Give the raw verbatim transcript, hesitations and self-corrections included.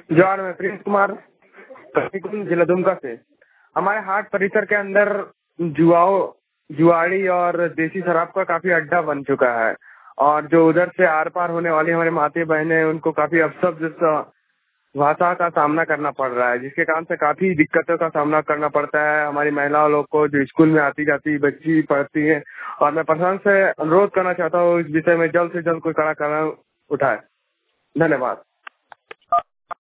जवान मैं प्रिंस कुमार कसीकुंड जिला दुमका से। हमारे हाट परिसर के अंदर जुआओ जुआड़ी और देसी शराब का काफी अड्डा बन चुका है और जो उधर से आर पार होने वाली हमारे माता बहनें हैं उनको काफी अपशब्द भाषा का सामना करना पड़ रहा है, जिसके कारण से काफी दिक्कतों का सामना करना पड़ता है हमारी महिलाओं लोग को जो स्कूल में आती जाती बच्ची पढ़ती है। और मैं प्रशासन से अनुरोध करना चाहता हूँ इस विषय में जल्द से जल्द कोई कड़ा कदम उठाए। धन्यवाद।